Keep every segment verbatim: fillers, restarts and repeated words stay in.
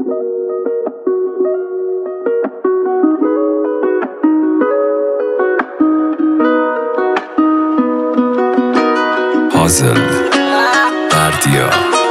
پازل بردیا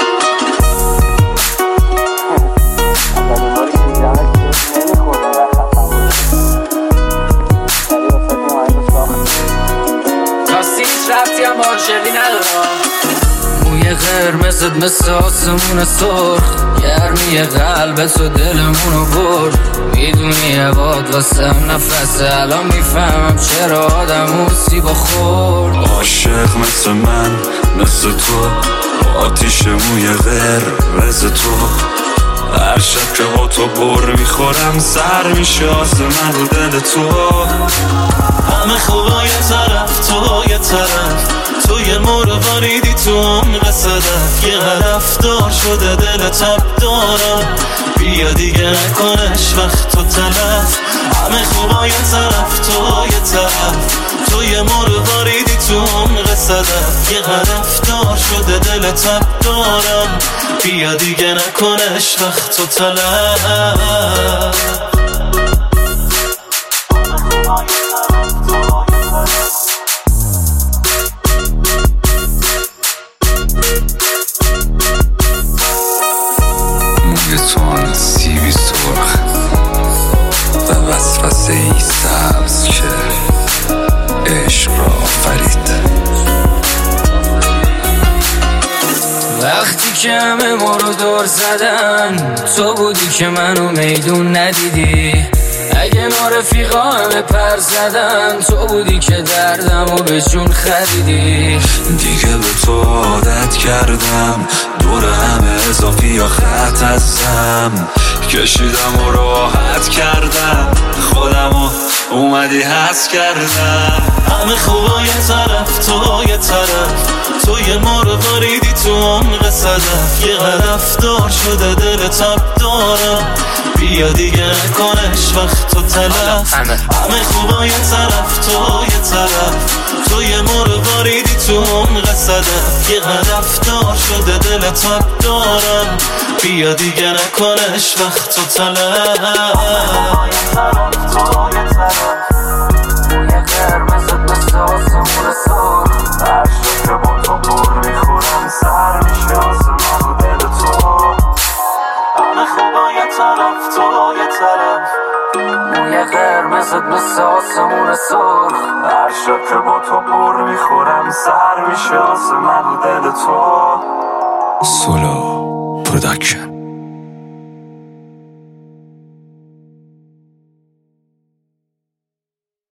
رفتی هم آنشلی ندارم. موی قرمزت مثل آسمون سرخ، گرمی قلبت و دلمونو برد. میدونی عباد واسم نفسه، الان میفهمم چرا آدم سیبا خورد. عاشق مثل من مثل تو، آتیش موی قرمز تو. هر شب که با تو بر میخورم سر میشه آسمون و دل تو. همه خوبا یه طرف تو یه طرف، تو یه مرغاریدی تو عمق صدف. یه هدف دار شده دل تب دارم، بیا دیگه نکنش وقت تو تلف. همه خوبا یه طرف تو یه طرف، تو یه مرغاریدی تو عمق صدف. یه هدف دار شده دل تب دارم، بیا دیگه نکنش وقت تو تلف. موی تو آن سیبی سرخ و وسوسه ای سبز که عشق را آفرید. وقتی که همه ما رو دور زدن، تو بودی که منو میدون ندیدی. اگه ما رفیقا همه پر زدن، تو بودی که دردمو به جون خریدی. دیگه به تو عادت کردم، دور همه اضافی یا خط ازم کشیدم و راحت کردم، خودمو اومدی حس کردم. همه خوبا یه طرف تو یه طرف، تو یه مرغاریدی تو عمق صدف. یه هدف دار شده دل تب دارم، بیا دیگه نکنش وقت تو تلف. همه خوبا یه طرف تو یه طرف، تو یه مرغاریدی تو عمق صدف. یه هدف دار شده دل تب دارم، بیا دیگه نکنش وقت تو تلف. موی قرمزت مثل آسمون سرخ، هر شب که با تو بر میخورم سر میشه آسمون و دل تو. سولو پروداکشن.